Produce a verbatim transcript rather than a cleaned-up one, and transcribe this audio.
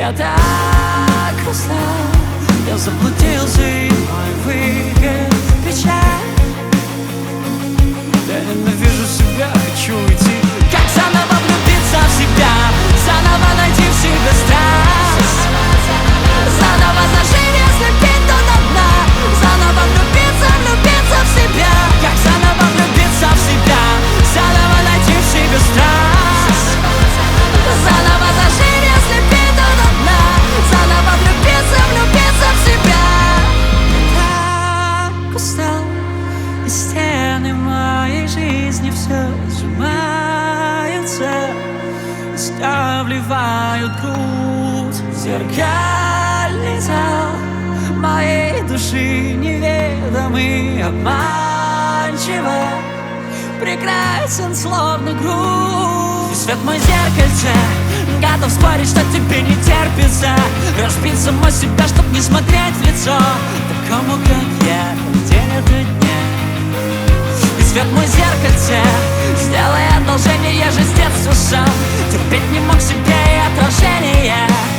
Я так устал, я заблудился, и мой выход — печаль. Я ненавижу себя, хочу уйти. Как заново влюбиться в себя, заново найти в себе страсть, заново зажить, если пить до дна, заново влюбиться, влюбиться в себя. Как заново влюбиться в себя, заново найти в себе страсть, заново зажить, если пить до дна, заново влюбиться, влюбиться в себя. Так устал, и стены моей жизни все сжимаются, снова вливают грудь. Зеркальный зал моей души неведомый, обманчиво прекрасен, словно грудь. И свет мой зеркальце, готов спорить, что тебе не терпится разбить самой себя, чтоб не смотреть в лицо такому, как я, день ото дня. И свет мой зеркальце, сделай одолжение, я же с детства сам терпеть не мог себя и отражение.